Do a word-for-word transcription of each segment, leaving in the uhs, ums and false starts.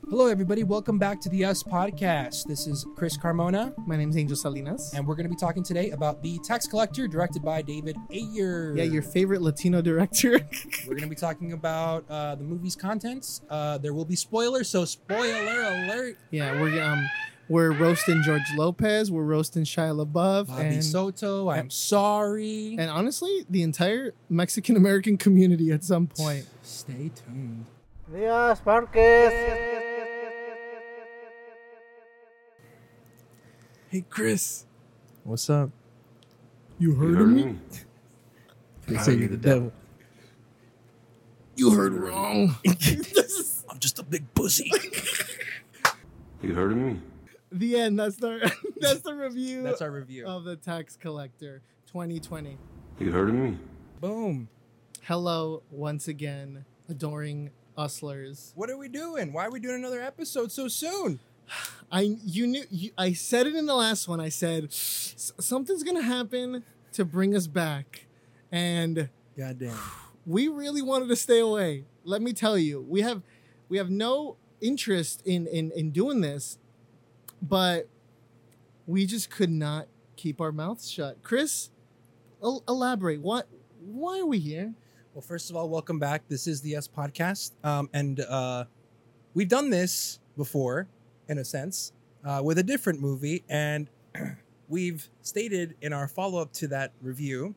Hello, everybody. Welcome back to the Us Podcast. This is Chris Carmona. My name's Angel Salinas. And we're going to be talking today about The Tax Collector, directed by David Ayer. Yeah, your favorite Latino director. We're going to be talking about uh, the movie's contents. Uh, there will be spoilers, so spoiler alert. Yeah, we're um we're roasting George Lopez. We're roasting Shia LaBeouf. Bobby and, Soto, I'm sorry. And honestly, the entire Mexican-American community at some point. Stay tuned. Díaz Márquez. Hey, Chris. What's up? You heard, You of heard me? me? They How say are you're you the the devil. You heard wrong. I'm just a big pussy. You heard of me? The end. That's the that's the review. That's our review. of The Tax Collector twenty twenty. You heard of me? Boom. Hello once again, adoring Uslers. What are we doing? Why are we doing another episode so soon? I you knew you, I said it in the last one. I said something's gonna happen to bring us back, and Goddamn. we really wanted to stay away. Let me tell you, we have we have no interest in in in doing this, but we just could not keep our mouths shut. Chris, el- elaborate. What? Why are we here? Well, first of all, welcome back. This is the Us Podcast, um, and uh, we've done this before, in a sense, uh, with a different movie, and we've stated in our follow-up to that review,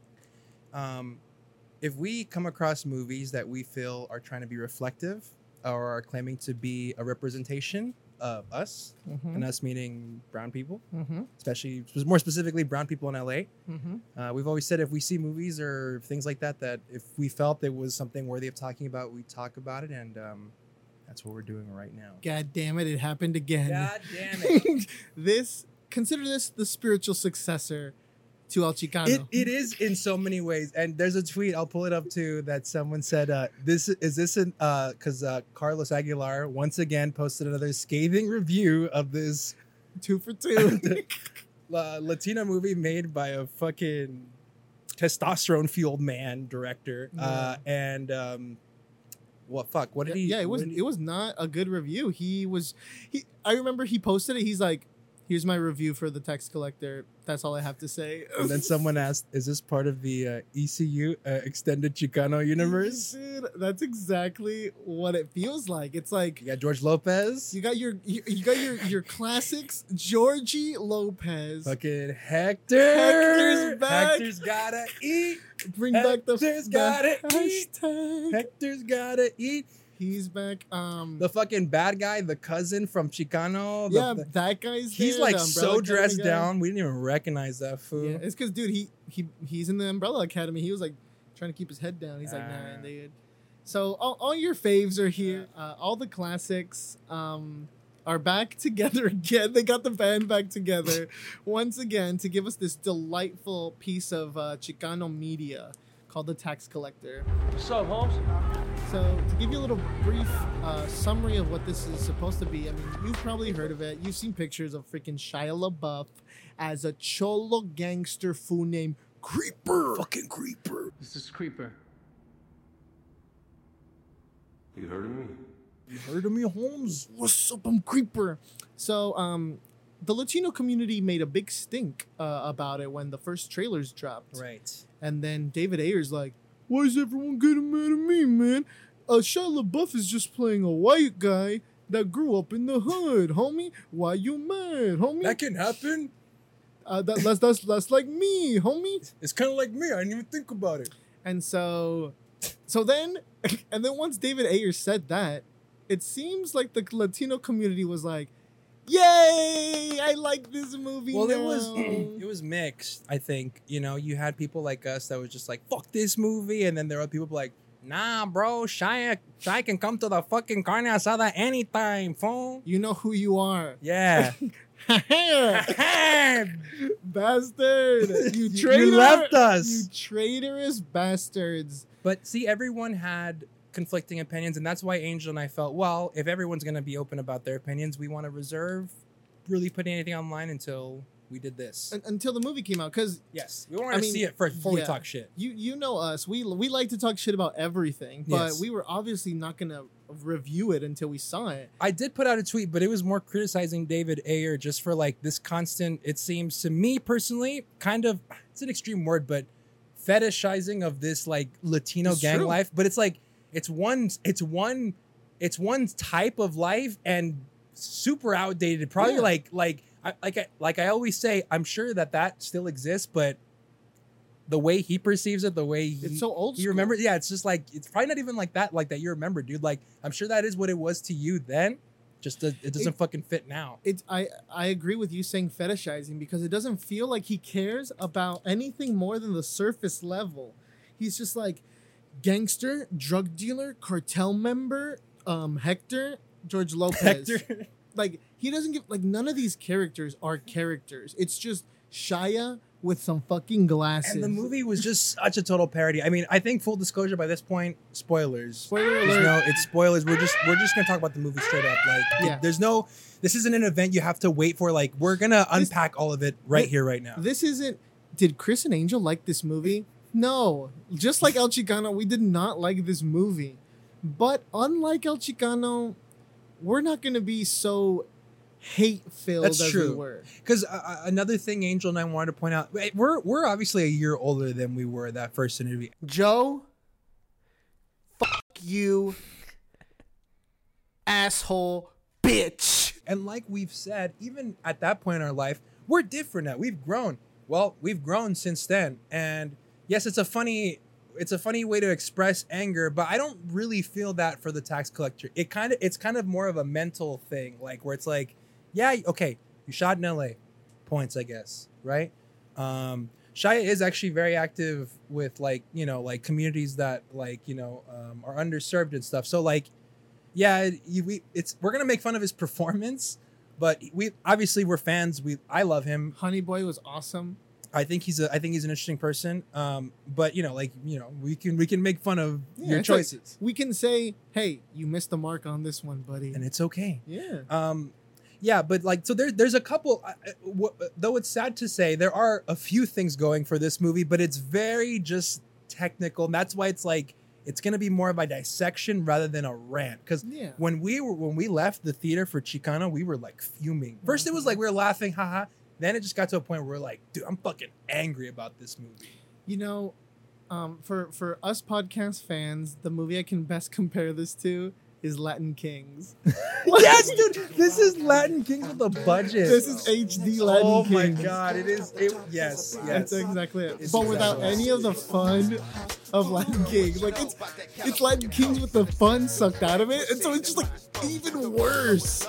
um, if we come across movies that we feel are trying to be reflective or are claiming to be a representation of us, Mm-hmm. and us meaning brown people, Mm-hmm. especially more specifically brown people in L A. Mm-hmm. Uh, we've always said if we see movies or things like that, that if we felt there was something worthy of talking about, we talk about it, and um, that's what we're doing right now. God damn it! It happened again. God damn it! This consider this the spiritual successor to El Chicano. it! It is in so many ways, and there's a tweet I'll pull it up too that someone said, uh, "This is this an uh, because uh, Carlos Aguilar once again posted another scathing review of this two for two. uh, Latino movie made by a fucking testosterone fueled man director, uh, and um, what fuck? What did he? yeah, it was what did he- it was not a good review. He was he. I remember he posted it. He's like, "Here's my review for The Tax Collector. That's all I have to say." And then someone asked, "Is this part of the uh, E C U uh, extended Chicano universe?" Dude, that's exactly what it feels like. It's like You got George Lopez, you got your you, you got your your classics. Georgie Lopez. fucking Hector. Hector's back. Hector's gotta eat. Bring back the, Hector's the gotta eat. hashtag. Hector's gotta eat. He's back. Um, The fucking bad guy, the cousin from Chicano. the- yeah, the- that guy's he's there, like the Umbrella so Academy dressed guy. down. We didn't even recognize that fool. Yeah, it's because dude, he he he's in the Umbrella Academy. He was like trying to keep his head down. He's like, Ah. nah, dude. So all, all your faves are here. Uh, all the classics um, are back together again. They got the band back together once again to give us this delightful piece of uh, Chicano media called The Tax Collector. What's up, Holmes? So to give you a little brief uh, summary of what this is supposed to be, I mean, you've probably heard of it. You've seen pictures of freaking Shia LaBeouf as a cholo gangster fool named Creeper. Fucking creeper. This is Creeper. You heard of me? You heard of me, Holmes? What's up, I'm Creeper. So, um, the Latino community made a big stink uh, about it when the first trailers dropped. Right. And then David Ayer's like, why is everyone getting mad at me, man? Uh, Shia LaBeouf is just playing a white guy that grew up in the hood, homie. Why you mad, homie? That can happen. Uh, that, that's, that's, that's like me, homie. It's kind of like me. I didn't even think about it. And so, so then, and then once David Ayer said that, it seems like the Latino community was like, yay, I like this movie Well, now. it was it was mixed. I think you know you had people like us that was just like fuck this movie, and then there were people like, nah, bro, Shia, Shia can come to the fucking carne asada anytime, phone. You know who you are. Yeah, Bastard. You You traitor. left us. You traitorous bastards. but see, everyone had conflicting opinions, and that's why Angel and I felt, well, if everyone's gonna be open about their opinions, we want to reserve really putting anything online until we did this. Un- until the movie came out, because Yes, we wanted I to mean, see it first before we yeah. talk shit. you you know us, we we like to talk shit about everything, but Yes. we were obviously not gonna review it until we saw it. I did put out a tweet, but it was more criticizing David Ayer just for like this constant, it seems to me personally, kind of, it's an extreme word, but fetishizing of this like Latino It's gang true. life. But it's like, it's one, it's one, it's one type of life and super outdated. Probably Yeah. like, like, I, like, I, like I always say, I'm sure that that still exists, but the way he perceives it, the way he, It's so old you school. remember, yeah, it's just like it's probably not even like that, like that you remember, dude. Like I'm sure that is what it was to you then. Just does, it doesn't It- fucking fit now. It's I I agree with you saying fetishizing, because it doesn't feel like he cares about anything more than the surface level. He's just like gangster, drug dealer, cartel member, um, Hector, George Lopez. Hector. Like he doesn't give like none of these characters are characters. It's just Shia with some fucking glasses. And the movie was just such a total parody. I mean, I think full disclosure by this point, spoilers. Spoiler There's alert. no, it's spoilers. We're just we're just gonna talk about the movie straight up. Like, Yeah. it- there's no. This isn't an event you have to wait for. Like, we're gonna This- unpack all of it right thi- here, right now. This isn't. Did Chris and Angel like this movie? No. Just like El Chicano, we did not like this movie. But unlike El Chicano, we're not going to be so hate filled That's as true. we were. Because uh, another thing, Angel and I wanted to point out, eh, we're we're obviously a year older than we were that first interview. Joe, fuck you, asshole, bitch. And like we've said, even at that point in our life, we're different now. We've grown. Well, we've grown since then. And yes, it's a funny it's a funny way to express anger, but I don't really feel that for the tax collector. It kind of it's kind of more of a mental thing, like where it's like, yeah, okay, you shot in L A. Points, I guess, right? Um Shia is actually very active with like, you know, like communities that like, you know, um, are underserved and stuff. So like, yeah, you, we it's we're gonna make fun of his performance, but we obviously we're fans. We I love him. Honey Boy was awesome. I think he's a I think he's an interesting person. Um, but you know, like you know, we can we can make fun of Yeah, your it's like- choices, We can say, hey, you missed the mark on this one, buddy. and it's okay. yeah. Um, yeah, but like so there's there's a couple. Uh, uh, w- though it's sad to say, there are a few things going for this movie, but it's very just technical, and that's why it's like it's gonna be more of a dissection rather than a rant. Because Yeah. when we were when we left the theater for Chicano, we were like fuming. First, it was like we were laughing, haha. Then it just got to a point where we're like, dude, I'm fucking angry about this movie. You know, um, for for us podcast fans, the movie I can best compare this to is Latin Kings. Yes, dude, this is Latin Kings with a budget. This is H D Latin oh Kings. my god, it is. It, yes, yes. That's exactly it. It's but without exactly any of the fun of Latin Kings. Like it's it's Latin Kings with the fun sucked out of it. And so it's just like even worse.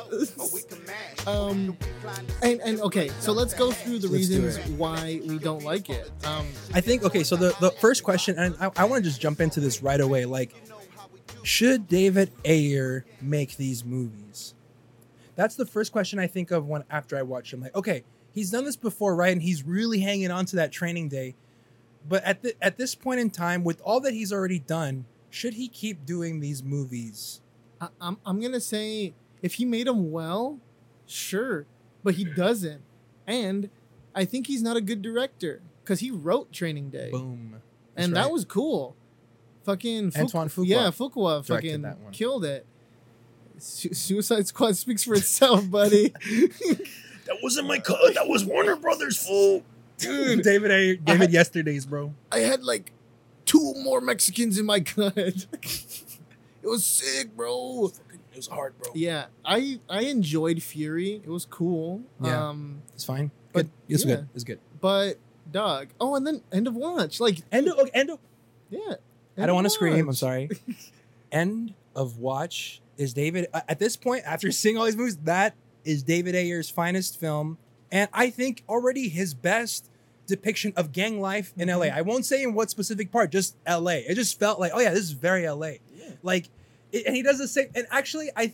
um and and okay, so let's go through the Let's do reasons why we don't like it. Um I think okay. So the the first question, and I, I want to just jump into this right away. Like, should David Ayer make these movies? That's the first question I think of when after I watch him. Like, okay, he's done this before, right? And he's really hanging on to that Training Day. But at the, at this point in time, with all that he's already done, should he keep doing these movies? I, I'm I'm gonna say if he made them well, sure, but he doesn't, and I think he's not a good director because he wrote Training Day, Boom. That's and right. that was cool. Fucking Fuqua, Antoine Fuqua yeah, Fuqua directed fucking that one. killed it. Su- Suicide Squad speaks for itself, buddy. That wasn't my cut. That was Warner Brothers' fault. Dude, David Ayer, I David had- yesterday's, bro. I had like two more Mexicans in my cut. It was sick, bro. It was hard, bro. Yeah, I I enjoyed Fury. It was cool. Yeah. Um, It's fine. But, Good. It's yeah. good. It's good. but dog. Oh, and then End of Watch. Like, End of, okay, end of, yeah. I End don't of want to scream. I'm Watch. sorry. End of Watch is David. uh, At this point, after seeing all these movies, that is David Ayer's finest film, and I think already his best depiction of gang life in L A. I won't say in what specific part, just L A. It just felt like, oh yeah, this is very L A. Yeah. Like, it, and he does the same. And actually, I think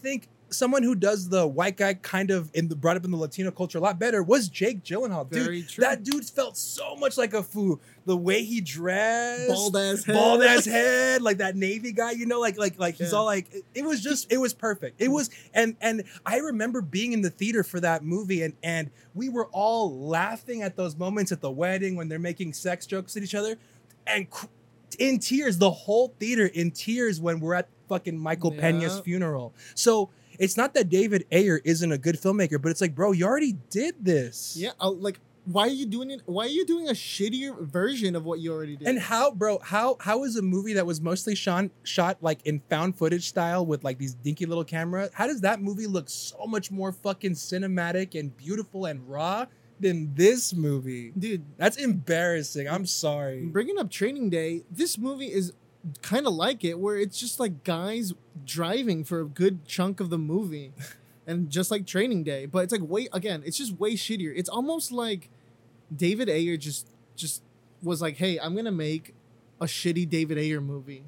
someone who does the white guy kind of in the brought up in the Latino culture a lot better was Jake Gyllenhaal. Dude, Very true. that dude felt so much like a fool. The way he dressed, Bald ass head. bald ass head, like that Navy guy, you know, like like like he's Yeah. all like it, it was just it was perfect. It was and and I remember being in the theater for that movie and and we were all laughing at those moments at the wedding when they're making sex jokes at each other and cr- in tears, the whole theater in tears when we're at fucking Michael Yeah. Pena's funeral. So it's not that David Ayer isn't a good filmmaker, but it's like, bro, you already did this. Yeah, uh, like why are you doing it? Why are you doing a shittier version of what you already did? And how, bro, how how is a movie that was mostly shot shot like in found footage style with like these dinky little camera? How does that movie look so much more fucking cinematic and beautiful and raw than this movie? dude, That's embarrassing. I'm sorry. bringing up Training Day, this movie is kind of like it, where it's just like guys driving for a good chunk of the movie, and just like Training Day, but it's like way again, it's just way shittier. It's almost like David Ayer just just was like, hey, I'm gonna make a shitty David Ayer movie.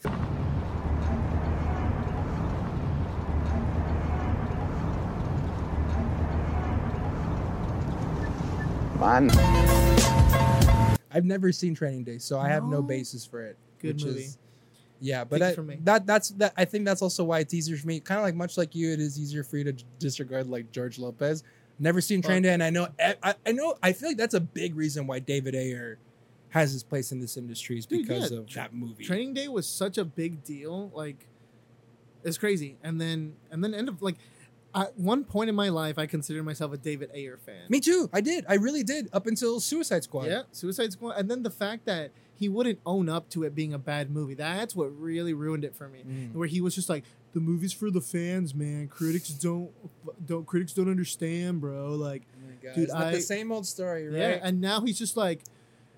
Man. I've never seen Training Day, so I have no No? basis for it. Good which movie. Is, yeah, but Take it I, from me. that that's that. I think that's also why it's easier for me. Kind of like much like you, it is easier for you to disregard like George Lopez. Never seen Training Day, and I know I, I know I feel like that's a big reason why David Ayer has his place in this industry is Dude, because yeah, of tra- that movie. Training Day was such a big deal, like it's crazy. And then and then end of like at one point in my life, I considered myself a David Ayer fan. Me too. I did. I really did up until Suicide Squad. Yeah, Suicide Squad, and then the fact that he wouldn't own up to it being a bad movie. That's what really ruined it for me. Mm. Where he was just like, the movie's for the fans, man. Critics don't don't critics don't understand, bro. Like, Oh my God. Dude, It's like I- the same old story, right? yeah, and now he's just like,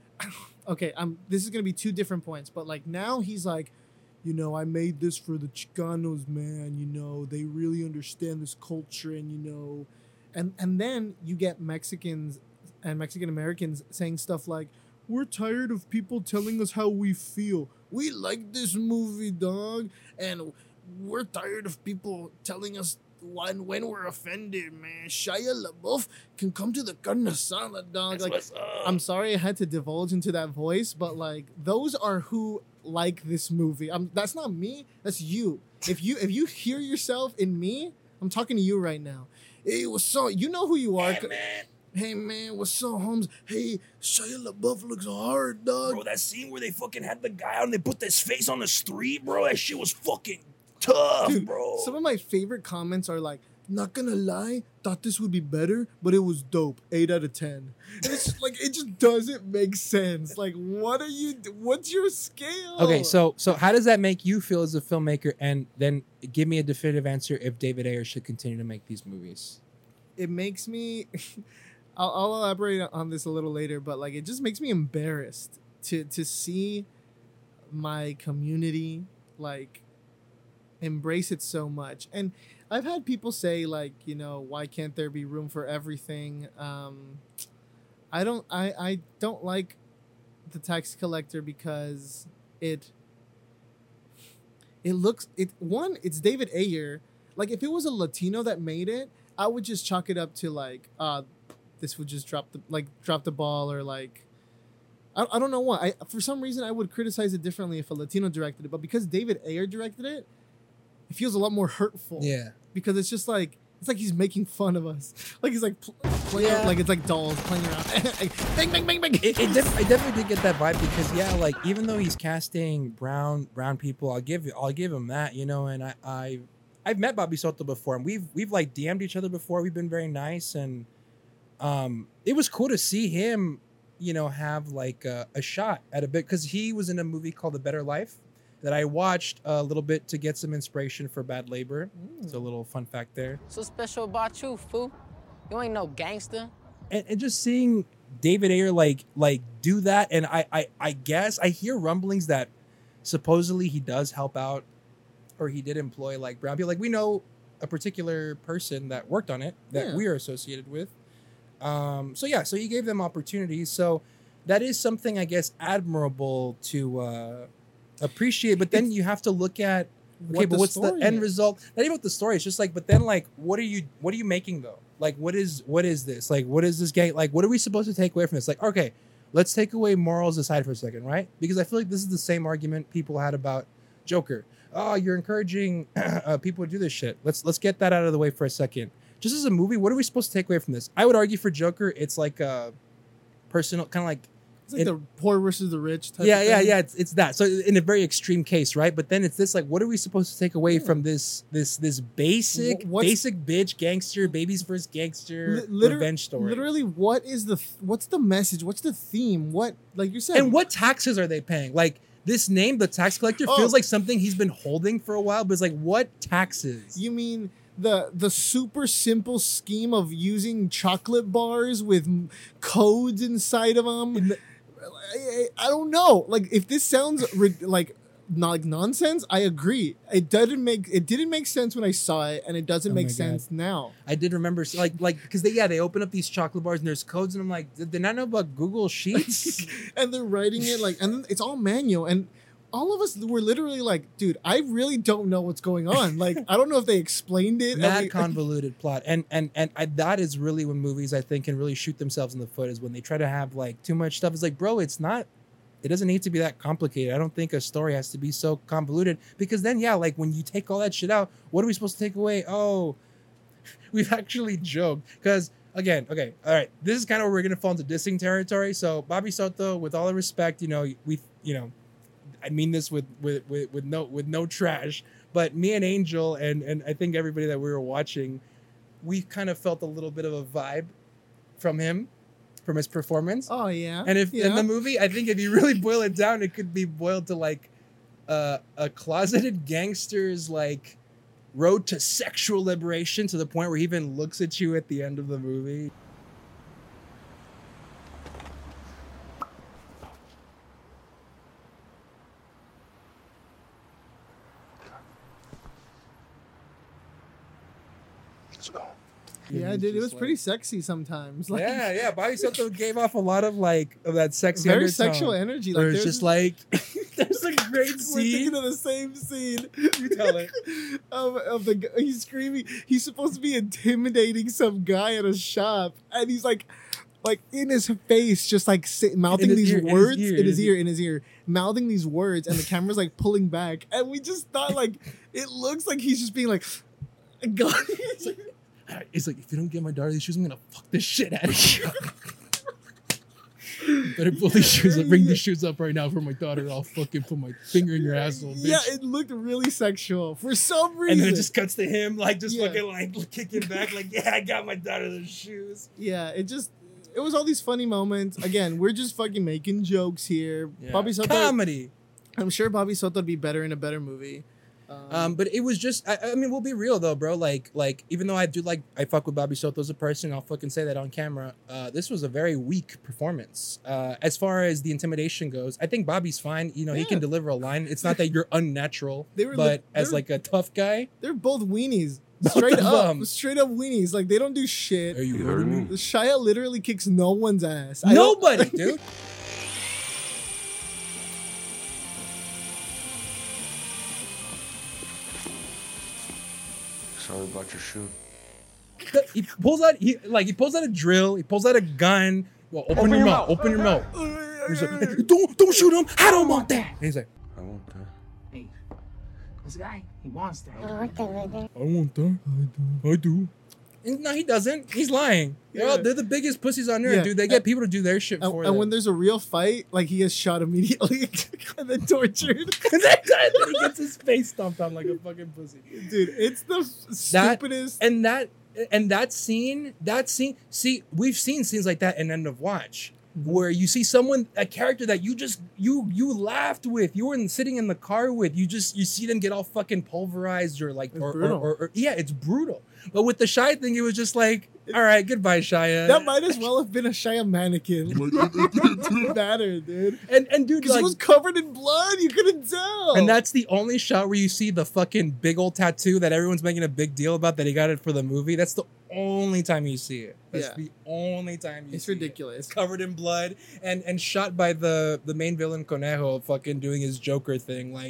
okay, I'm. This is gonna be two different points, but like now he's like, you know, I made this for the Chicanos, man. You know, they really understand this culture, and you know, and and then you get Mexicans and Mexican Americans saying stuff like, we're tired of people telling us how we feel. We like this movie, dog, and we're tired of people telling us when when we're offended, man. Shia LaBeouf can come to the carne asada, dog. Like, I'm sorry I had to divulge into that voice, but like those are who like this movie. I'm that's not me. That's you. If you if you hear yourself in me, I'm talking to you right now. Hey, what's up? You know who you are. Hey, man. Hey man, what's up, Holmes? Hey, Shia LaBeouf looks hard, dog. Bro, that scene where they fucking had the guy on, they put his face on the street, bro. That shit was fucking tough, Dude, bro. Some of my favorite comments are like, not gonna lie, thought this would be better, but it was dope. Eight out of ten. And it's just like it just doesn't make sense. Like, what are you? What's your scale? Okay, so so how does that make you feel as a filmmaker? And then give me a definitive answer if David Ayer should continue to make these movies. it makes me. I'll, I'll elaborate on this a little later, but like it just makes me embarrassed to to see my community like embrace it so much. And I've had people say like, you know, why can't there be room for everything? Um, I don't I, I don't like the tax collector because it it looks it one, it's David Ayer. Like if it was a Latino that made it, I would just chalk it up to like uh this would just drop the like drop the ball or like I, I don't know why. I for some reason I would criticize it differently if a Latino directed it, but because David Ayer directed it, it feels a lot more hurtful. Yeah. Because it's just like it's like he's making fun of us. Like he's like pl- playing Yeah. like it's like dolls playing around. Like, bang bang bang bang. It, it def- I definitely did get that vibe because yeah, like even though he's casting brown brown people, I'll give I'll give him that, you know. And I, I I've met Bobby Soto before, and we've we've like D M'd each other before. We've been very nice, and um, it was cool to see him, you know, have like a, a shot at a bit because he was in a movie called A Better Life that I watched a little bit to get some inspiration for Bad Labor. It's a little fun fact there. So special about you, fool? You ain't no gangster. and, and just seeing David Ayer like like do that, and I, I I guess I hear rumblings that supposedly he does help out, or he did employ like brown people. Like we know a particular person that worked on it that Yeah. we are associated with. Um, so yeah, so he gave them opportunities. So that is something I guess admirable to uh, appreciate. But then you have to look at okay, but the what's the story end is. result? Not even what the story. It's just like, but then like, what are you, what are you making though? Like, what is, what is this? Like, what is this game? Like, what are we supposed to take away from this? Like, okay, let's take away morals aside for a second, right? Because I feel like this is the same argument people had about Joker. Oh, you're encouraging uh, people to do this shit. Let's let's get that out of the way for a second. Just as a movie, what are we supposed to take away from this? I would argue for Joker, it's like a personal, kind of like It's like it- the poor versus the rich type yeah, of yeah, thing. yeah. It's, it's that. So in a very extreme case, right? But then it's this like, what are we supposed to take away Yeah. from this this this basic Wh- what's- basic bitch gangster baby's first gangster Li- liter- revenge story? Literally, what is the th- what's the message? What's the theme? What, like you said, And what taxes are they paying? Like this name, the tax collector, Oh. feels like something he's been holding for a while. But it's like, what taxes? You mean the the super simple scheme of using chocolate bars with m- codes inside of them? I, I, I don't know. Like, if this sounds ri- like not like nonsense, I agree. It doesn't make it didn't make sense when I saw it, and it doesn't Oh make my God. sense now. I did remember, like, like because they yeah they open up these chocolate bars and there's codes and I'm like, did they not know about Google Sheets? And they're writing it like, and then it's all manual, and all of us were literally like, dude, I really don't know what's going on. Like, I don't know if they explained it. Mad and we- convoluted plot, and and and I, that is really when movies I think can really shoot themselves in the foot is when they try to have like too much stuff. It's like, bro, it's not. It doesn't need to be that complicated. I don't think a story has to be so convoluted because then yeah, like when you take all that shit out, what are we supposed to take away? Oh, we've actually joked because. Again, okay, all right. This is kind of where we're gonna fall into dissing territory. So, Bobby Soto, with all the respect, you know, we, you know, I mean this with with with, with no with no trash. But me and Angel and and I think everybody that we were watching, we kind of felt a little bit of a vibe from him, from his performance. Oh yeah. And if yeah. in the movie, I think if you really boil it down, it could be boiled to like uh, a closeted gangster's like road to sexual liberation to the point where he even looks at you at the end of the movie. Let's go. yeah, he's dude, it just was like- pretty sexy sometimes. Like, Yeah, yeah. Bobby Soto gave off a lot of like of that sexy very undertone. sexual energy. Like, Where it's there's just like there's a great we're scene. thinking of the same scene. You tell it. of, of the gu- he's screaming. He's supposed to be intimidating some guy at a shop, and he's like, like in his face, just like sit, mouthing his these ear, in his words ear, in in his his ear, in his ear, mouthing these words, and the camera's like pulling back, and we just thought like it looks like he's just being like, God. It's like, it's like, if you don't get my daughter these shoes, I'm gonna fuck this shit out of you. You better pull these shoes up, bring these shoes up right now for my daughter. Or I'll fucking put my finger in your asshole, bitch. Yeah, it looked really sexual for some reason. And then it just cuts to him, like just Yeah. fucking like kicking back, like, yeah, I got my daughter those shoes. yeah, it just it was all these funny moments. Again, we're just fucking making jokes here. Yeah. Bobby Soto, Comedy. I'm sure Bobby Soto would be better in a better movie. Um, Um, but it was just, I, I mean, we'll be real though, bro. Like, like even though I do like, I fuck with Bobby Soto as a person, I'll fucking say that on camera. Uh, this was a very weak performance. Uh, as far as the intimidation goes, I think Bobby's fine. You know, he Yeah. can deliver a line. It's not that you're unnatural, They were but li- as they were- like a tough guy, they're both weenies. Both Straight of up. them. Straight up weenies. Like they don't do shit. are you You hurting heard me? me? Shia literally kicks no one's ass. I don't- Nobody, dude. Sorry about your shoe. He pulls out, he like he pulls out a drill. He pulls out a gun. Well, open, your, mouth. Open your mouth. He's like, don't don't shoot him. I don't want that. And he's like, I want that. Hey, this guy, he wants that. I want that. I do. I do. And no, he doesn't. He's lying. They're, all, Yeah. they're the biggest pussies on earth, Yeah. dude. They get people to do their shit And, for and them. when there's a real fight, like he gets shot immediately and then tortured. And that guy, he gets his face stomped on like a fucking pussy. Dude, it's the f- That- stupidest. And that and that scene, that scene. See, we've seen scenes like that in End of Watch, Mm-hmm. where you see someone, a character that you just you you laughed with, you were in, sitting in the car with, you just you see them get all fucking pulverized or like It's or, or, brutal. or, or yeah, it's brutal. But with the Shia thing, it was just like, all right, goodbye, Shia. That might as well have been a Shia mannequin. It didn't matter, dude. and and dude, Because like, it was covered in blood. You couldn't tell. and that's the only shot where you see the fucking big old tattoo that everyone's making a big deal about that he got it for the movie. That's the only time you see it. That's Yeah. the only time you It's see it. ridiculous. It's covered in blood and and shot by the the main villain Conejo fucking doing his Joker thing. Like,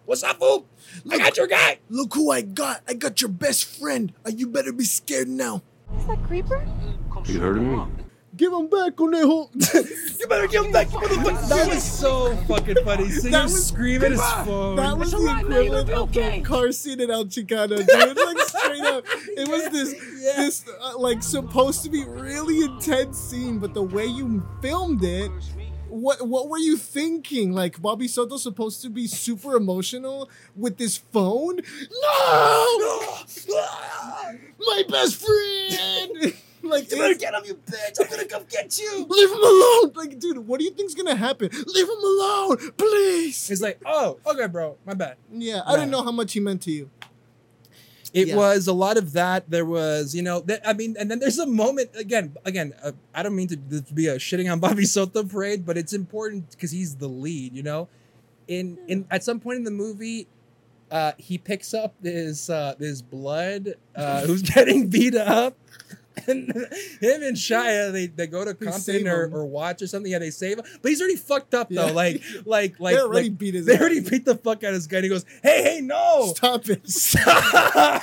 What's up, fool? I got your guy. Look who I got. I got your best friend. Uh, you better be scared now. Is that Creeper? You heard of me? Give him back, Conejo. You better give him back, motherfucker. That was so fucking funny. Seeing That him was- scream at his phone. That was the alright, man, equivalent you'll of be okay. the car scene in El Chicano, dude. Like straight up, it was this, Yeah. this uh, like supposed to be really intense scene, but the way you filmed it, what what were you thinking? Like Bobby Soto's supposed to be super emotional with this phone? No, my best friend. Like, You better get him, you bitch. I'm gonna come get you. leave him alone. Like, dude, what do you think's gonna happen? Leave him alone, please. He's like, oh, okay, bro. My bad. Yeah, I didn't Nah. know how much he meant to you. It Yeah. was a lot of that. There was, you know, th- I mean, and then there's a moment again. Again, uh, I don't mean to, this to be a shitting on Bobby Soto parade, but it's important because he's the lead. You know, in in at some point in the movie, uh, he picks up this uh, this blood uh, who's getting beat up. And him and Shia, they, they go to They Compton save or, him. or watch or something. Yeah, they save him, but he's already fucked up though. Yeah. Like like like They already like, beat his They ass. already beat the fuck out of this guy. And he goes, "Hey, hey, no, Stop it. stop!"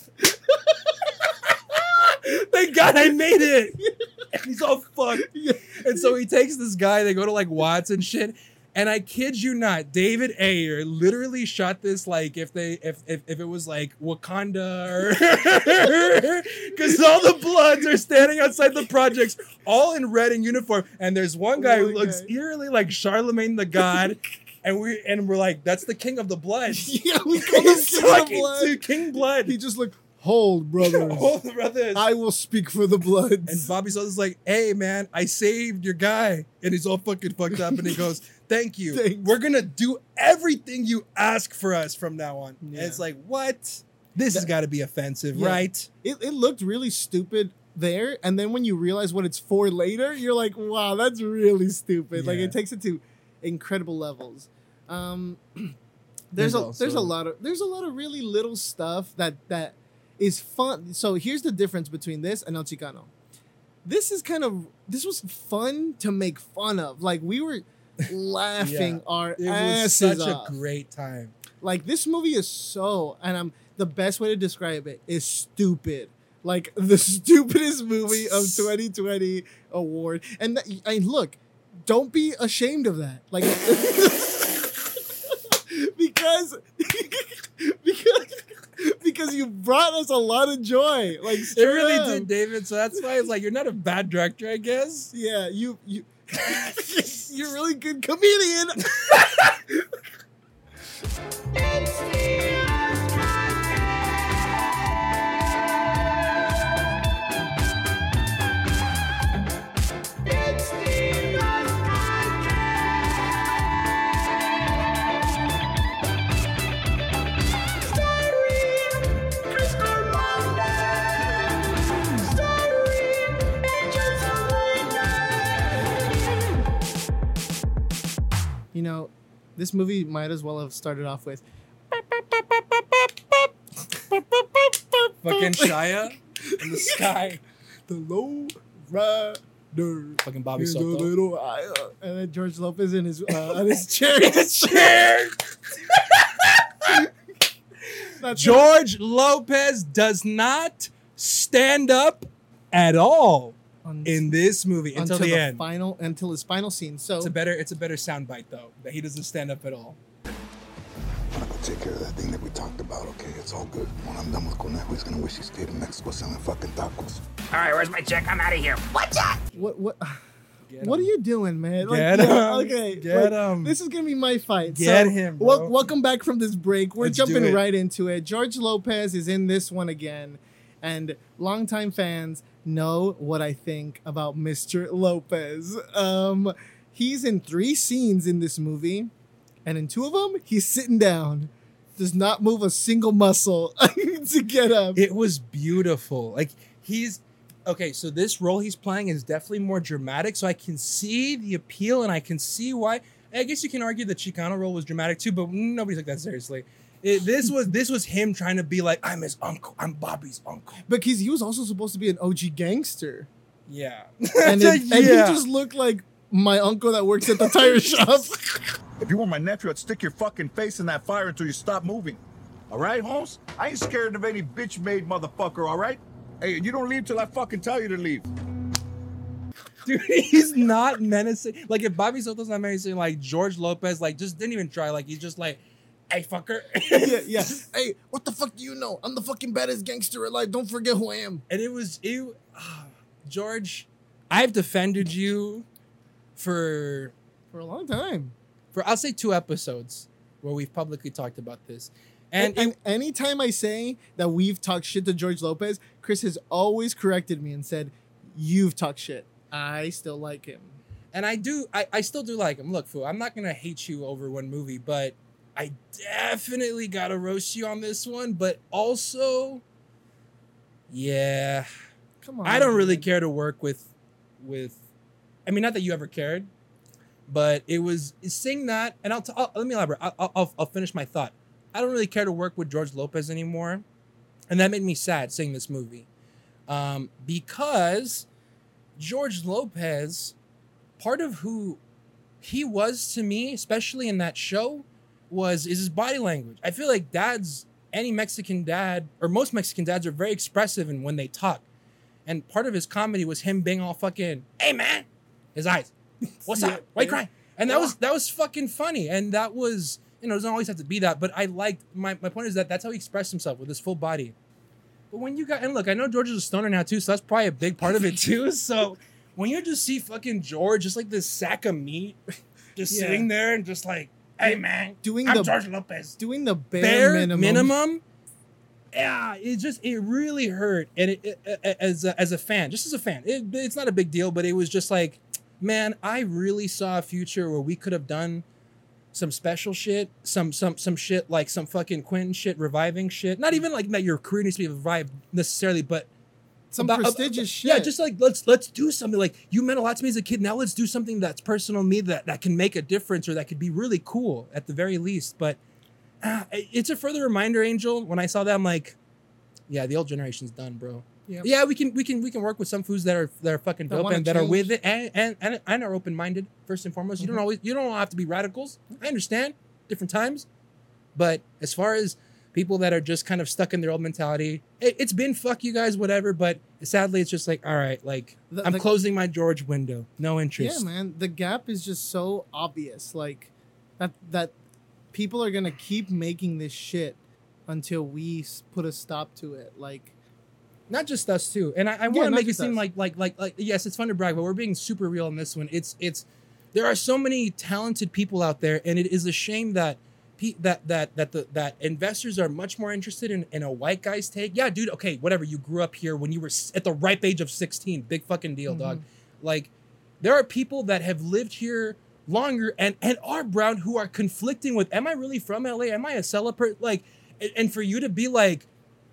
Thank God I made it. And he's all fucked. Yeah. And so he takes this guy. They go to like Watts and shit. And I kid you not, David Ayer literally shot this like if they if if, if it was like Wakanda or because all the Bloods are standing outside the projects, all in red in uniform, and there's one guy who One looks guy. eerily like Charlemagne the God, and we and we're like, that's the King of the Bloods. Yeah, we call him He's King of talking Blood. to King Blood. He just looked, hold, brothers. All the brothers. I will speak for the Bloods. And Bobby Soto's like, hey, man, I saved your guy. And he's all fucking fucked up. And he goes, thank you. Thanks. We're going to do everything you ask for us from now on. Yeah. And it's like, what? This has got to be offensive, Yeah. right? it, it looked really stupid there. And then when you realize what it's for later, you're like, wow, that's really stupid. Like, Yeah. it takes it to incredible levels. Um, there's, There's a also- there's a lot of there's a lot of really little stuff that that is fun. So here's the difference between this and El Chicano. This is kind of this was fun to make fun of. Like we were laughing our It was asses such off. a great time. Like this movie is so, and I'm the best way to describe it is stupid. Like the stupidest movie of twenty twenty award. And that, and look, don't be ashamed of that. Like because because because you brought us a lot of joy. Like It straight really up. did, David. So that's why it's like, you're not a bad director, I guess. Yeah, you you you're a really good comedian. You know, this movie might as well have started off with Fucking Shia in the sky. the low rider. Fucking Bobby Here's a Soto. little eye, uh, and then George Lopez in his uh, on his chair. Chair. That's George Lopez does not stand up at all on- in this movie until, the, end. final until his final scene. So It's a better it's a better soundbite though that he doesn't stand up at all. I'm gonna go take care of that thing that we talked about, okay? It's all good. When I'm done with Conejo, he's gonna wish he stayed in Mexico selling fucking tacos. All right, where's my check? I'm out of here. What's that? what what Get what are him. you doing, man? Get yeah, him. Okay, Get like, him. This is gonna be my fight. Get so, him, wel- bro. welcome back from this break. We're Let's do jumping it. right into it. George Lopez is in this one again, and longtime fans know what I think about Mister Lopez. Um, he's in three scenes in this movie, and in two of them, he's sitting down, does not move a single muscle to get up. It was beautiful. Like he's okay, so this role he's playing is definitely more dramatic, so I can see the appeal and I can see why. I guess you can argue the Chicano role was dramatic too, but nobody took that seriously. It, this was this was him trying to be like, I'm his uncle, I'm Bobby's uncle. Because he was also supposed to be an O G gangster. Yeah. And, it, and he Yeah. just looked like my uncle that works at the tire shop. If you were my nephew, I'd stick your fucking face in that fire until you stop moving. All right, Holmes? I ain't scared of any bitch-made motherfucker, all right? Hey, you don't leave till I fucking tell you to leave. Dude, he's not menacing. Like, if Bobby Soto's not menacing, like, George Lopez, like, just didn't even try. Like, he's just like, hey, fucker. yeah, yeah. Hey, what the fuck do you know? I'm the fucking baddest gangster alive. Don't forget who I am. And it was, it, oh, George, I've defended you for... For a long time. For, I'll say two episodes where we've publicly talked about this. And, And, it, and anytime I say that we've talked shit to George Lopez, Chris has always corrected me and said, you've talked shit. I still like him. and I do, I, I still do like him. Look, fool, I'm not going to hate you over one movie, but I definitely got to roast you on this one. But also, yeah, Come on. I don't really dude. care to work with, with, I mean, not that you ever cared, but it was saying that, and I'll, t- I'll let me elaborate. I'll, I'll, I'll finish my thought. I don't really care to work with George Lopez anymore, and that made me sad seeing this movie, um, because George Lopez, part of who he was to me, especially in that show, was is his body language. I feel like dads, any Mexican dad, or most Mexican dads, are very expressive in when they talk. And part of his comedy was him being all fucking, hey man, his eyes, what's Yeah, up? Why you yeah. crying? And that was that was fucking funny. And that was, you know, it doesn't always have to be that, but I liked, my, my point is that that's how he expressed himself, with his full body. But when you got, and look, I know George is a stoner now too, so that's probably a big part of it too. So when you just see fucking George, just like this sack of meat, just Yeah. sitting there and just like, hey man, Doing I'm the George Lopez. doing the bare, Bare minimum. minimum. Yeah, it just, it really hurt. And it, it, it- as, a, as a fan, just as a fan, it, it's not a big deal, but it was just like, man, I really saw a future where we could have done some special shit, some some some shit like some fucking Quentin shit, reviving shit. Not even like that your career needs to be revived necessarily, but Some about- prestigious uh, shit. Yeah, just like let's let's do something. Like, you meant a lot to me as a kid. Now let's do something that's personal to me, that that can make a difference, or that could be really cool at the very least. But uh, it's a further reminder, Angel. When I saw that, I'm like, yeah, the old generation's done, bro. Yep. Yeah, we can we can we can work with some foods that are that are fucking That dope wanna and that are change. with it and and and, and are open minded first and foremost. You don't Mhm. always you don't have to be radicals. I understand different times, but as far as people that are just kind of stuck in their old mentality, it, it's been fuck you guys, whatever. But sadly, it's just like, all right, like The- I'm the- closing my George window. No interest. Yeah, man. The gap is just so obvious. Like that that people are gonna keep making this shit until we s- put a stop to it. Like, Not just us too, and I, I want Yeah, to not make it just seem us. like like like like yes, it's fun to brag, but we're being super real in this one. It's it's there are so many talented people out there, and it is a shame that pe- that that that the that investors are much more interested in, in a white guy's take. Yeah, dude. Okay, whatever. You grew up here when you were s- at the ripe age of sixteen. Big fucking deal, dog. Like, there are people that have lived here longer and and are brown who are conflicting with, am I really from L A? Am I a celebrant? Like, and, and for you to be like,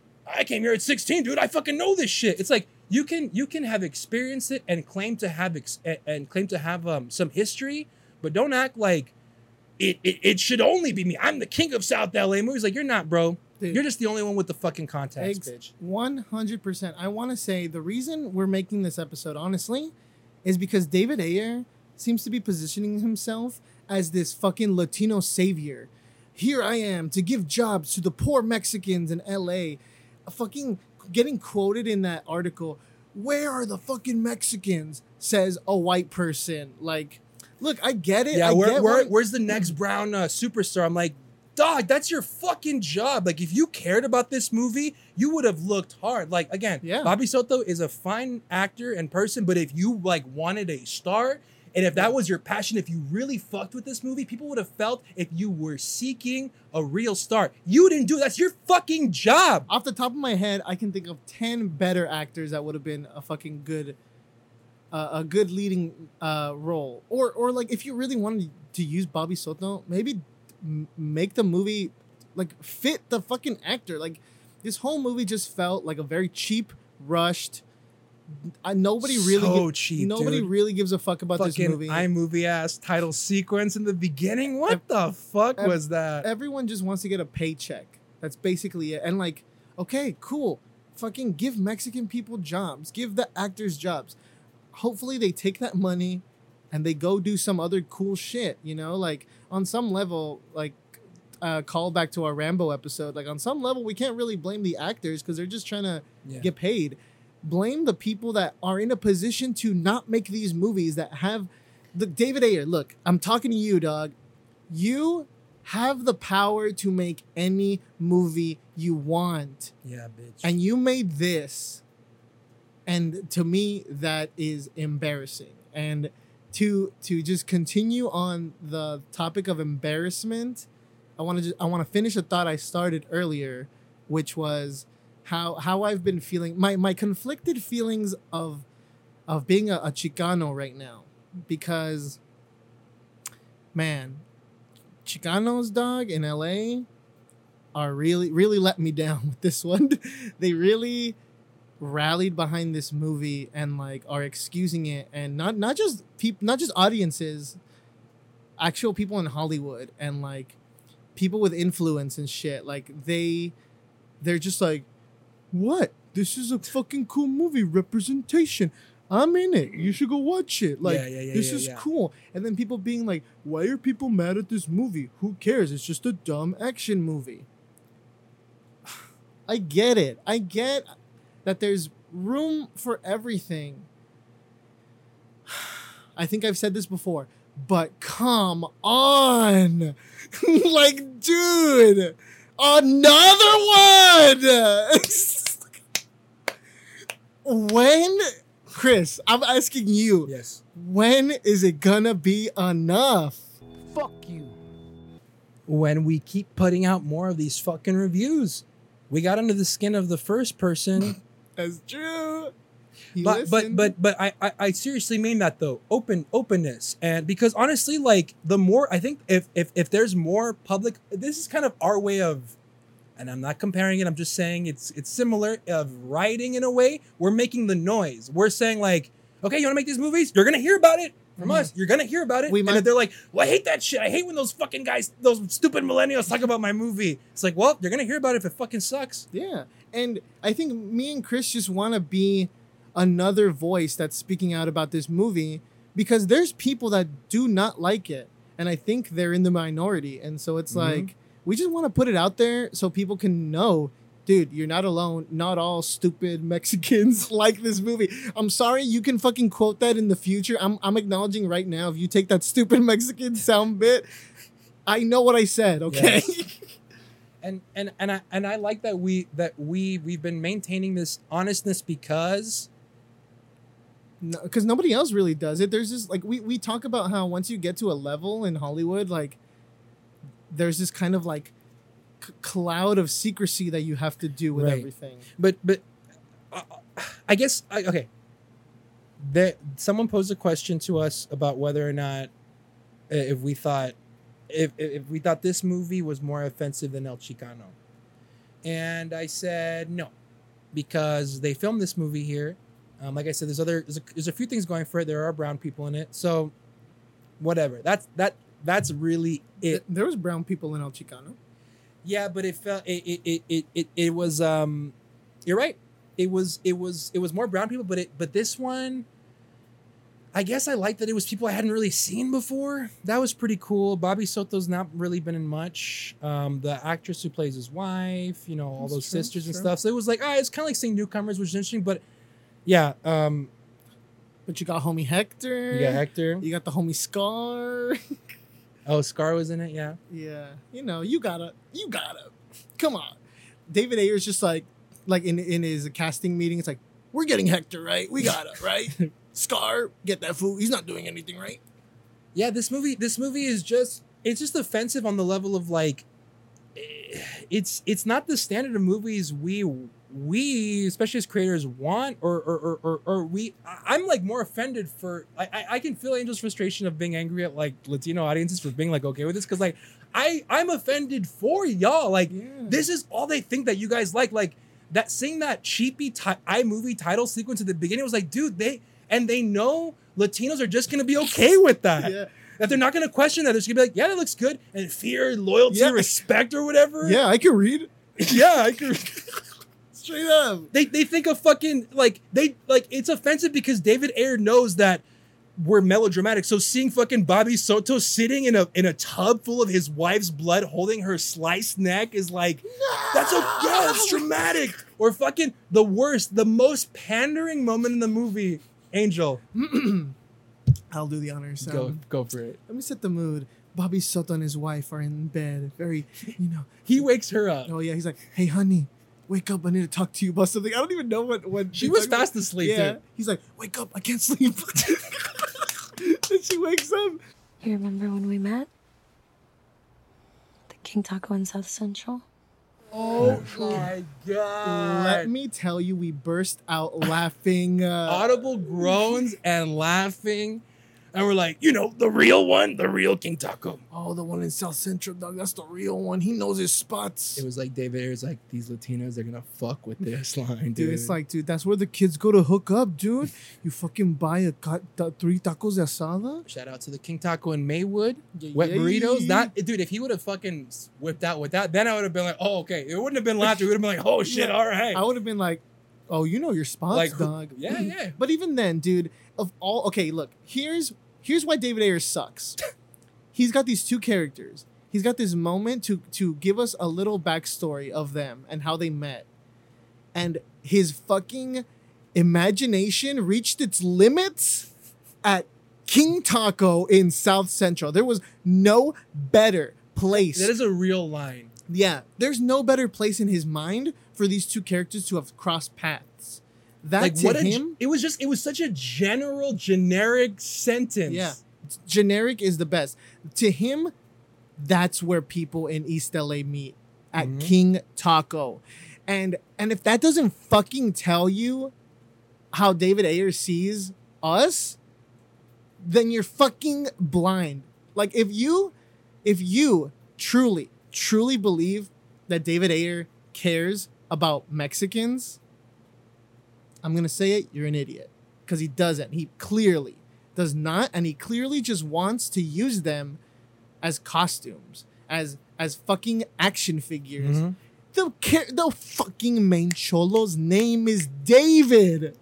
I came here at sixteen, dude. I fucking know this shit. It's like you can you can have experienced it and claim to have ex- and- and claim to have um some history, but don't act like it, it it should only be me. I'm the king of South L A movies. Like, you're not, bro. Dude. You're just the only one with the fucking contacts, Ex- bitch. one hundred percent. I want to say the reason we're making this episode, honestly, is because David Ayer seems to be positioning himself as this fucking Latino savior. Here I am to give jobs to the poor Mexicans in L A. Fucking getting quoted in that article. Where are the fucking Mexicans? Says a white person. Like, look, I get it. Yeah, I where, get where why- where's the next brown uh, superstar? I'm like, dog, that's your fucking job. Like, if you cared about this movie, you would have looked hard. Like, again, Yeah. Bobby Soto is a fine actor and person, but if you like wanted a star, and if that was your passion, if you really fucked with this movie, people would have felt if you were seeking a real star. You didn't do it. That's your fucking job. Off the top of my head, I can think of ten better actors that would have been a fucking good, uh, a good leading uh, role. Or, or like if you really wanted to use Bobby Soto, maybe m- make the movie like fit the fucking actor. Like, this whole movie just felt like a very cheap, rushed. Uh, nobody really, So gi- cheap, nobody dude. really gives a fuck about this Fucking movie. iMovie ass title sequence in the beginning. What the fuck ev- was that? Everyone just wants to get a paycheck. That's basically it. And like, okay, cool. Fucking give Mexican people jobs. Give the actors jobs. Hopefully they take that money and they go do some other cool shit, you know? Like, on some level, like, uh, call back to our Rambo episode. Like, on some level, we can't really blame the actors because they're just trying to Yeah. get paid. Blame the people that are in a position to not make these movies that have the David Ayer. Look, I'm talking to you, dog. You have the power to make any movie you want, Yeah, bitch. and you made this. And to me, that is embarrassing. And to to just continue on the topic of embarrassment, I want to just I want to finish a thought I started earlier, which was how how I've been feeling my my conflicted feelings of of being a, a Chicano right now, because man, Chicanos, dog, in L A are really really let me down with this one. They really rallied behind this movie and like are excusing it, and not not just people, not just audiences, actual people in Hollywood and like people with influence and shit. Like they they're just like, what? This is a fucking cool movie, representation. I'm in it. You should go watch it. Like, Yeah, yeah, yeah, this yeah, is yeah. cool. And then people being like, why are people mad at this movie? Who cares? It's just a dumb action movie. I get it. I get that there's room for everything. I think I've said this before, but come on. Like, dude, another one. When, Chris, I'm asking you, Yes. when is it gonna be enough? Fuck you. When we keep putting out more of these fucking reviews. We got under the skin of the first person. That's true. He but, but listened. but but I, I I seriously mean that though. Open openness. And because honestly, like the more I think if if if there's more public, this is kind of our way of, and I'm not comparing it, I'm just saying it's it's similar of writing in a way. We're making the noise. We're saying like, okay, you want to make these movies? You're gonna hear about it from Mhm. us. You're gonna hear about it. We and might- if they're like, well, I hate that shit. I hate when those fucking guys, those stupid millennials talk about my movie. It's like, well, you're gonna hear about it if it fucking sucks. Yeah. And I think me and Chris just want to be another voice that's speaking out about this movie, because there's people that do not like it. And I think they're in the minority. And so it's Mhm. like, we just want to put it out there so people can know, dude, you're not alone. Not all stupid Mexicans like this movie. I'm sorry, you can fucking quote that in the future. I'm, I'm acknowledging right now, if you take that stupid Mexican sound bit, I know what I said, okay? and and and I and I like that we that we we've been maintaining this honestness because Because nobody else really does it. There's just like we we talk about how once you get to a level in Hollywood, like there's this kind of like c- cloud of secrecy that you have to do with Right. everything. but but uh, I guess I, okay. That someone posed a question to us about whether or not uh, if we thought if if we thought this movie was more offensive than El Chicano, and I said no, because they filmed this movie here. Um, like I said, there's other there's a, there's a few things going for it. There are brown people in it, so whatever. That's that that's really it. Th- there was brown people in El Chicano. Yeah, but it felt it it, it it it it was um you're right. It was it was it was more brown people, but it but this one I guess I liked that it was people I hadn't really seen before. That was pretty cool. Bobby Soto's not really been in much. Um, the actress who plays his wife, you know, all That's those true, sisters and true. stuff. So it was like, ah, it's kind of like seeing newcomers, which is interesting. But yeah, um, But you got homie Hector. you got Hector. You got the homie Scar. Oh, Scar was in it. Yeah. Yeah, you know, you gotta, you gotta. Come on, David Ayer's just like, like in in his casting meeting, it's like, we're getting Hector right. We gotta right. Scar, get that fool. He's not doing anything right. Yeah, this movie this movie is just it's just offensive on the level of like eh, it's it's not the standard of movies we we especially as creators want or or or, or, or we I- I'm like more offended for I, I I can feel Angel's frustration of being angry at like Latino audiences for being like okay with this, because like I I'm offended for y'all. Like Yeah. this is all they think that you guys like. Like that seeing that cheapy ti- iMovie title sequence at the beginning was like, dude, they and they know Latinos are just gonna be okay with that. Yeah. That they're not gonna question that. They're just gonna be like, yeah, that looks good. And fear, loyalty, Yeah. respect, or whatever. Yeah, I can read. Yeah, I can. Straight up. They they think of fucking like they like it's offensive because David Ayer knows that were melodramatic. So seeing fucking Bobby Soto sitting in a in a tub full of his wife's blood, holding her sliced neck, is like, that's a yeah, that's dramatic. Or fucking the worst, the most pandering moment in the movie, Angel. I'll do the honors. Go Um, go for it. Let me set the mood. Bobby Soto and his wife are in bed. Very, you know. He wakes her up. Oh yeah, he's like, "Hey, honey, wake up! I need to talk to you about something." I don't even know what what She was fast asleep. Yeah, Too. he's like, "Wake up! I can't sleep." And she wakes up. You remember when we met? The King Taco in South Central? Oh my god! Let me tell you, we burst out laughing. Uh, Audible groans and laughing, and we're like, you know, the real one, the real King Taco. oh, the one in South Central, dog. That's the real one. He knows his spots. It was like David Ayer's like, these Latinos, they're gonna fuck with this line, dude. Dude, it's like, dude, that's where the kids go to hook up, dude. You fucking buy a ca- ta- three tacos de asada. Shout out to the King Taco in Maywood. Yeah, Wet yeah. burritos. That dude, if he would have fucking whipped out with that, then I would have been like, oh, okay. It wouldn't have been laughter. It would have been like, oh shit, Yeah. all right. I would have been like, oh, you know your spots, Like, who- dog. yeah, yeah. But even then, dude, of all, okay, look, here's here's why David Ayer sucks. He's got these two characters. He's got this moment to to give us a little backstory of them and how they met. And his fucking imagination reached its limits at King Taco in South Central. There was no better place. That is a real line. Yeah, there's no better place in his mind for these two characters to have crossed paths. That Like to what a, him, it was just, it was such a general, generic sentence. yeah, generic is the best. To him, that's where people in East L A meet at Mhm. King Taco, and and if that doesn't fucking tell you how David Ayer sees us, then you're fucking blind. Like if you, if you truly, truly believe that David Ayer cares about Mexicans, I'm gonna say it, you're an idiot. Because he doesn't. He clearly does not, and he clearly just wants to use them as costumes, as as fucking action figures. Mhm. The ca- the fucking main cholo's name is David.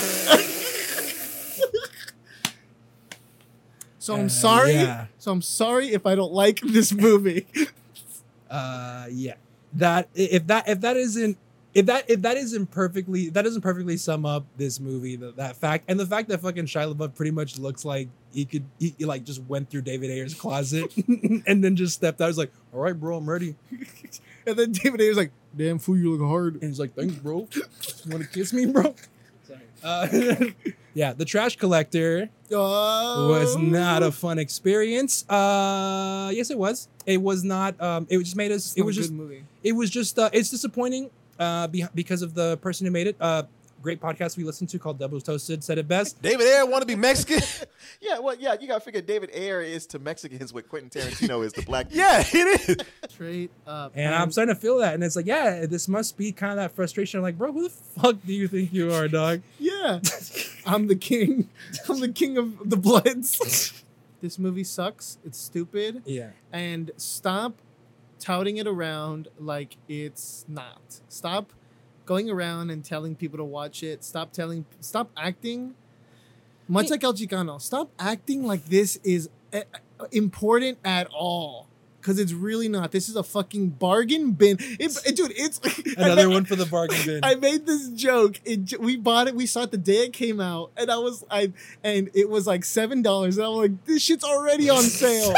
So I'm Uh, sorry. yeah. So I'm sorry if I don't like this movie. Uh, yeah. That if that if that isn't if that if that isn't perfectly that doesn't perfectly sum up this movie, the, that fact, and the fact that fucking Shia LaBeouf pretty much looks like he could he, he like just went through David Ayer's closet and then just stepped out. He's like, all right, bro, I'm ready. And then David Ayer's like, "Damn fool, you look hard." And he's like, thanks, bro. You want to kiss me, bro? Sorry. Uh, yeah, The Trash Collector Oh. was not a fun experience. Uh, yes, it was. It was not. Um, it just made us. It's It not was a just. good movie. It was just. Uh, it's disappointing. Uh, be- because of the person who made it. Uh, great podcast we listened to called Double Toasted said it best. David Ayer want to be Mexican? Yeah, well, yeah, you gotta figure David Ayer is to Mexicans what Quentin Tarantino is to black people. Yeah, it is. Straight up. And I'm starting to feel that, and it's like, yeah, this must be kind of that frustration. I'm like, bro, who the fuck do you think you are, dog? Yeah. I'm the king. I'm the king of the Bloods. This movie sucks. It's stupid. Yeah. And stop touting it around like it's not. Stop going around and telling people to watch it. Stop telling, stop acting much Hey. like El Chicano. Stop acting like this is uh, important at all. Because it's really not. This is a fucking bargain bin. It, it- dude, it's Another one for the bargain bin. I made this joke. It, we bought it. We saw it the day it came out, and I was I and it was like seven dollars. And I was like, this shit's already on sale.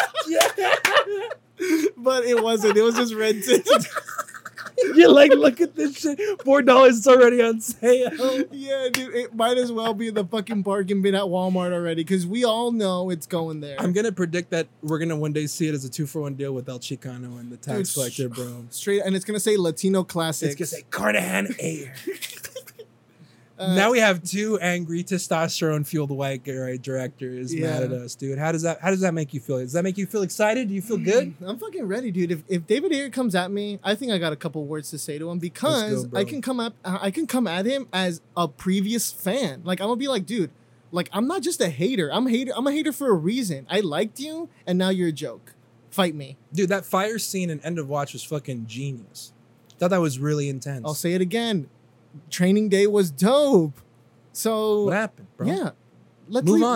But it wasn't. It was just rented. You're like, look at this shit. Four dollars is already on sale. Yeah, dude. It might as well be in the fucking bargain bin at Walmart already, because we all know it's going there. I'm gonna predict that we're gonna one day see it as a two for one deal with El Chicano and the tax Dude, collector, bro. Straight, and it's gonna say Latino It's classics. gonna say Carnahan Ayer. Uh, Now we have two angry testosterone fueled white guy directors Yeah. mad at us, dude. How does that how does that make you feel? Does that make you feel excited? Do you feel good? I'm fucking ready, dude. If, if David Ayer comes at me, I think I got a couple words to say to him, because bro. I can come up, I can come at him as a previous fan. Like I'm gonna be like, dude, like I'm not just a hater. I'm a hater. I'm a hater for a reason. I liked you, and now you're a joke. Fight me. Dude, that fire scene in End of Watch was fucking genius. Thought that was really intense. I'll say it again. Training Day was dope. So What happened, bro? yeah, let's Move leave, on.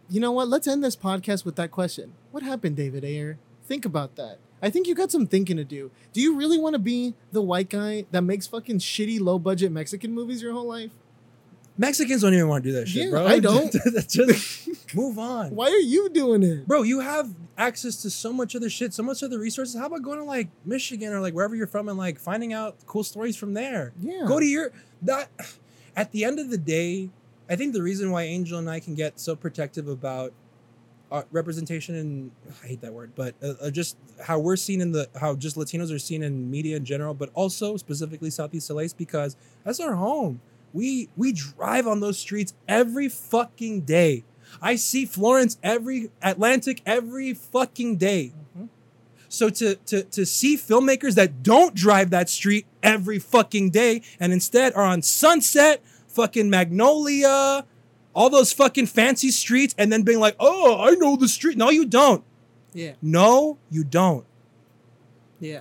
you know what? Let's end this podcast with that question. What happened, David Ayer? Think about that. I think you got some thinking to do. Do you really want to be the white guy that makes fucking shitty, low-budget Mexican movies your whole life? Mexicans don't even want to do that shit, Yeah, bro. I don't. Just move on. Why are you doing it? Bro, you have access to so much other shit, so much other resources. How about going to like Michigan or like wherever you're from and like finding out cool stories from there? Yeah. Go to your that at the end of the day, I think the reason why Angel and I can get so protective about uh, representation and I hate that word, but uh, uh, just how we're seen in the how just Latinos are seen in media in general, but also specifically Southeast L A is because that's our home. We we drive on those streets every fucking day. I see Florence every Atlantic every fucking day. Mm-hmm. So to to to see filmmakers that don't drive that street every fucking day and instead are on Sunset, fucking Magnolia, all those fucking fancy streets, and then being like, "Oh, I know the street." No, you don't. Yeah. No, you don't. Yeah.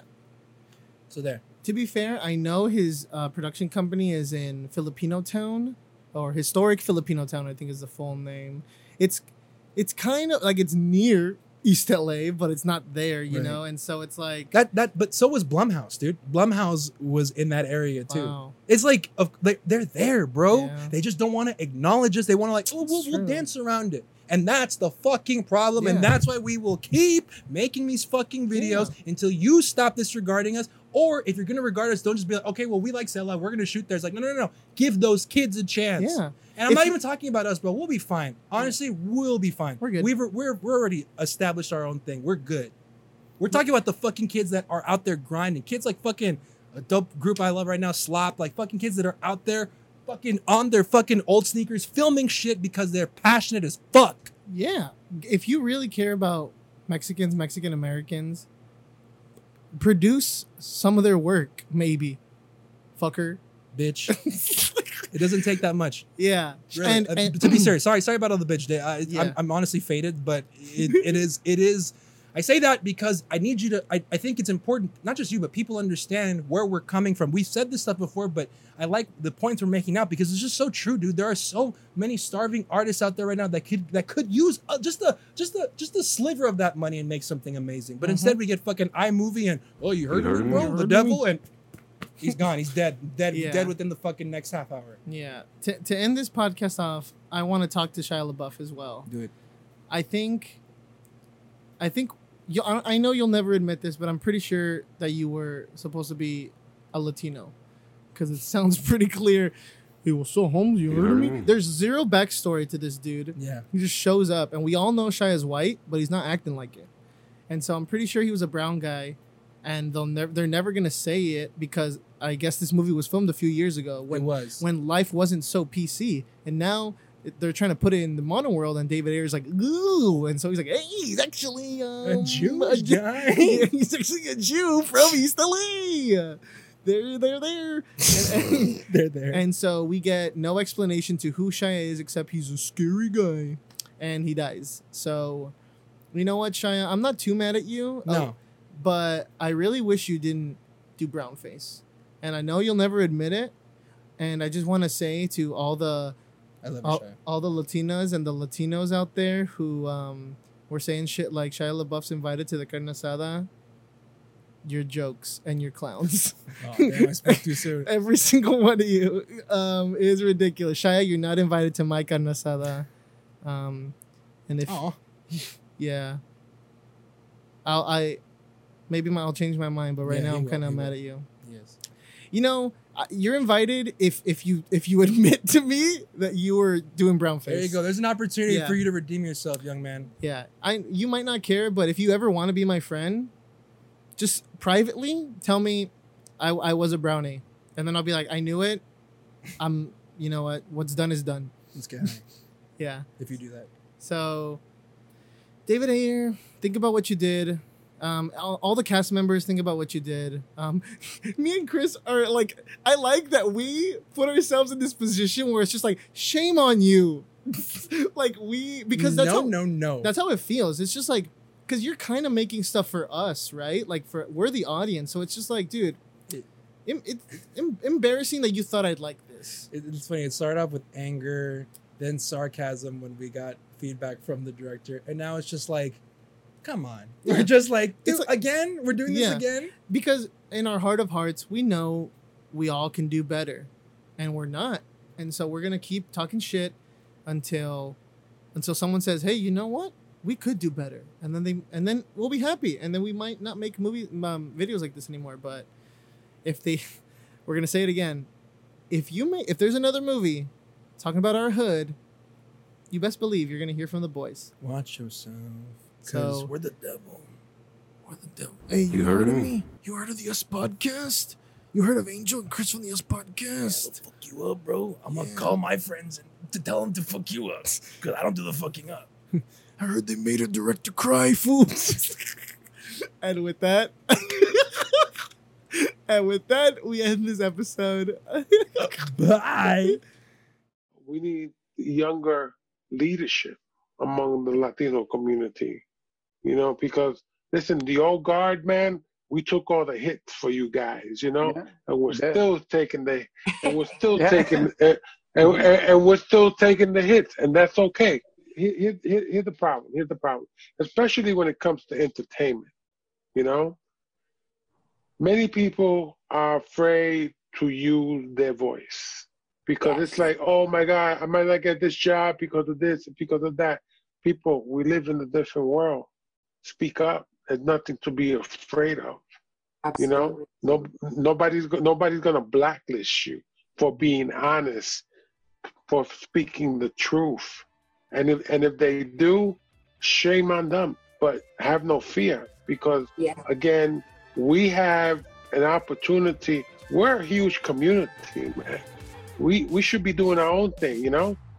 So there. To be fair, I know his uh, production company is in Filipino Town, or Historic Filipino Town, I think is the full name. It's it's kind of like it's near East L A, but it's not there, you Right. know? And so it's like... That that, but so was Blumhouse, dude. Blumhouse was in that area too. Wow. It's like of like they're there, bro. Yeah. They just don't want to acknowledge us. They want to like, oh, we'll, It's we'll true. dance around it, and that's the fucking problem. And Yeah. that's why we will keep making these fucking videos until you stop disregarding us. Or if you're gonna regard us, don't just be like, okay, well, we like Sela, we're gonna shoot there. It's like, no, no, no, no. Give those kids a chance. Yeah. And I'm If not you- even talking about us, bro. We'll be fine. Honestly, we'll be fine. We're good. We've we're we're already established our own thing. We're good. We're talking about the fucking kids that are out there grinding. Kids like fucking a dope group I love right now, Slop. Like fucking kids that are out there fucking on their fucking old sneakers filming shit because they're passionate as fuck. Yeah. If you really care about Mexicans, Mexican Americans, produce some of their work, maybe. Fucker. Bitch. It doesn't take that much. Yeah. Really. And, Uh, and to be serious, sorry, sorry about all the bitch day. I, Yeah. I'm, I'm honestly faded, but it, it is, it is. I say that because I need you to. I, I think it's important, not just you, but people understand where we're coming from. We've said this stuff before, but I like the points we're making now because it's just so true, dude. There are so many starving artists out there right now that could that could use uh, just a just a just a sliver of that money and make something amazing. But Mhm. instead, we get fucking iMovie and oh, you heard, You of heard me, of bro, me? the Heard of devil, me? and he's gone. He's dead, dead, Yeah. dead within the fucking next half hour. yeah. To, to end this podcast off, I want to talk to Shia LaBeouf as well. Do it. I think, I think, you, I I know you'll never admit this, but I'm pretty sure that you were supposed to be a Latino, because it sounds pretty clear. He was so homeless. You heard of me? There's zero backstory to this dude. Yeah. He just shows up, and we all know Shia is white, but he's not acting like it. And so I'm pretty sure he was a brown guy, and they'll never they're never gonna say it because I guess this movie was filmed a few years ago when It was. when life wasn't so P C, and now it- they're trying to put it in the mono world, and David Ayer's like, ooh, and so he's like, hey, he's actually um, A Jewish Ju- guy. he's actually a Jew from East L A. They're they're there. And, and, They're there. and so we get no explanation to who Shia is except he's a scary guy, and he dies. So, you know what, Shia? I'm not too mad at you. No. uh, but I really wish you didn't do brownface, and I know you'll never admit it. And I just want to say to all the I love all, you, Shia. all the Latinas and the Latinos out there who um, were saying shit like Shia LaBeouf's invited to the carne asada, your jokes and your clowns. Oh, damn, I spoke too soon. Every single one of you um, is ridiculous. Shia, you're not invited to my carne asada. Um, and if Aw. yeah, I'll I maybe my, I'll change my mind, but right Yeah, now he I'm will, kind of he mad will. at you. Yes. You know, uh, you're invited if if you if you admit to me that you were doing brownface. There you go. There's an opportunity Yeah. for you to redeem yourself, young man. Yeah, I you might not care, but if you ever want to be my friend, just privately tell me I I was a brownie, and then I'll be like, I knew it. I'm you know what? What's done is done. Let's get high Yeah. if you do that. So, David Ayer, think about what you did. Um, all, all the cast members think about what you did. Um, me and Chris are like, I like that we put ourselves in this position where it's just like, shame on you. Like we, because that's no, how, no, no. that's how it feels. It's just like, because you're kind of making stuff for us, right? Like for we're the audience, so it's just like, dude, it, it, it's em- embarrassing that you thought I'd like this. It- it's funny. It started off with anger, then sarcasm when we got feedback from the director, and now it's just like, come on, Yeah. we're just like, It's dude, like- again, we're doing this Yeah. again. Because in our heart of hearts, we know we all can do better, and we're not. And so we're gonna keep talking shit until until someone says, "Hey, you know what? We could do better," and then they and then we'll be happy, and then we might not make movie um, videos like this anymore. But if they, we're gonna say it again. If you make if there's another movie talking about our hood, you best believe you're gonna hear from the boys. Watch yourself, because So- we're the devil. We're the devil. Hey, you, You heard, heard of of me? You heard of the S Podcast? You heard of Angel and Chris from the S Podcast? Fuck you up, bro. I'm Yeah. gonna call my friends and to tell them to fuck you up, cause I don't do the fucking up. I heard they made a director cry, fool. And with that, and with that, we end this episode. Bye. We need younger leadership among the Latino community, you know, because listen, the old guard, man, we took all the hits for you guys, you know, Yeah. and we're Yeah. still taking the, and we're still Yeah. taking, uh, and, and, and we're still taking the hits, and that's okay. Here, here, here- here's the problem. Here's the problem, especially when it comes to entertainment, you know. Many people are afraid to use their voice because it's like, oh my God, I might not get this job because of this, because of that. People, we live in a different world. Speak up. There's nothing to be afraid of. You know, no, nobody's go- nobody's gonna blacklist you for being honest, for speaking the truth. And if and if they do, shame on them. But have no fear because Yeah. again, we have an opportunity. We're a huge community, man. We we should be doing our own thing, you know.